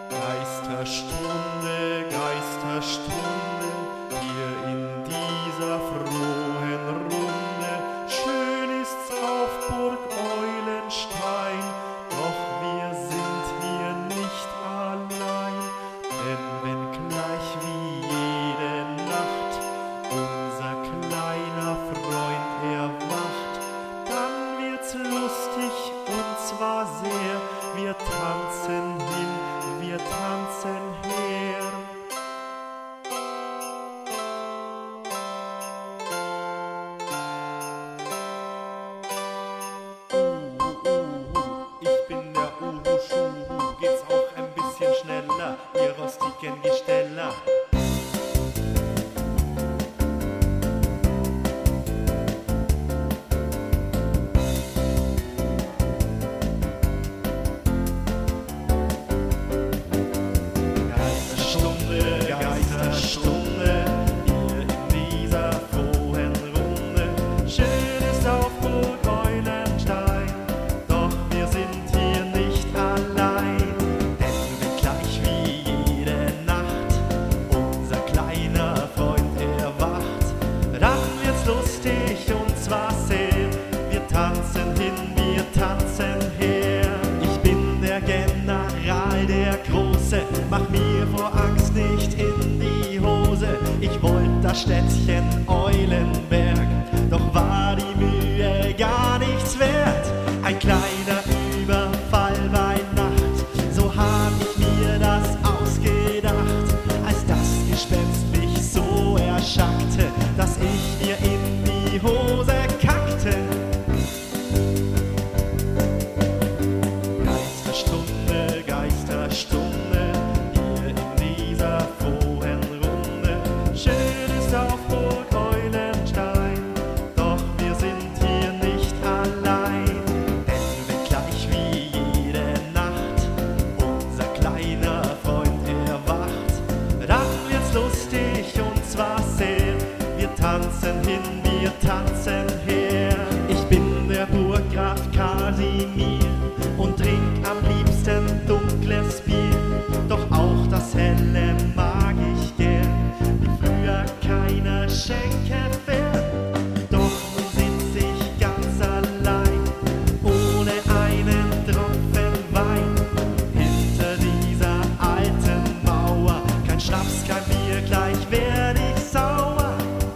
Geisterstunde, Geisterstunde, hier in dieser frohen Runde. Schön ist's auf Burg Eulenstein, doch wir sind hier nicht allein. Denn wenn gleich wie jede Nacht unser kleiner Freund erwacht, dann wird's lustig und zwar sehr. Wir tanzen hin, wir tanzen her. Ich bin der Uhu-Schuhu, geht's auch ein bisschen schneller, ihr rostigen Gesteller. Stunde, hier in dieser frohen Runde. Schön ist auf Burg Eulenstein, doch wir sind hier nicht allein. Denn wenn gleich wie jede Nacht unser kleiner Freund erwacht, dann wird's lustig und zwar sehr. Wir tanzen hin, wir tanzen her. Ich bin der General, der Große, mach mir vor Angst nicht in die Hose. Ich wollte das Städtchen Eulenberg, doch war die Mühe gar nichts wert. Ein kleiner Überfall bei Nacht, so hab ich mir das ausgedacht. Als das Gespenst mich so erschackte, dass ich mir in die Hose kackte. Geisterstunde, Geisterstunde, hier in dieser frohen Runde. Schön ist auf Burg Eulenstein, doch wir sind hier nicht allein. Denn wenn gleich wie jede Nacht unser kleiner Freund erwacht, dann wird's lustig und zwar sehr. Wir tanzen hin, wir tanzen her. Ich bin der Burggraf Kasimir und trink am liebsten dunkles Bier. Doch auch das Helle mag ich gern, wie früher keiner Schenke fern. Doch nun sitz ich ganz allein, ohne einen Tropfen Wein. Hinter dieser alten Mauer, kein Schnaps, kein Bier, gleich werd ich sauer.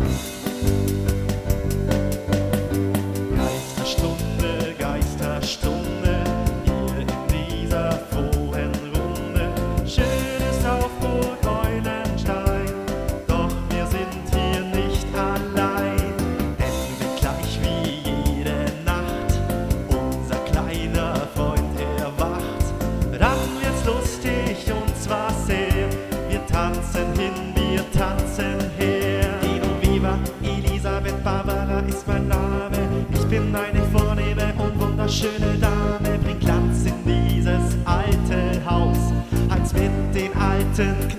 Geisterstunde, Geisterstunde, hier in dieser frohen Runde. Schön ist auf Burg Eulenstein, doch wir sind hier nicht allein. Denn wenn gleich wie jede Nacht unser kleiner Freund erwacht, dann wird's lustig und zwar sehr. Wir tanzen hin, wir tanzen her. Eno Viva, Elisabeth Barbara ist mein Name. Ich bin eine vornehme und wunderschöne Dame. Bring Glanz in dieses alte Haus, heiz mit den alten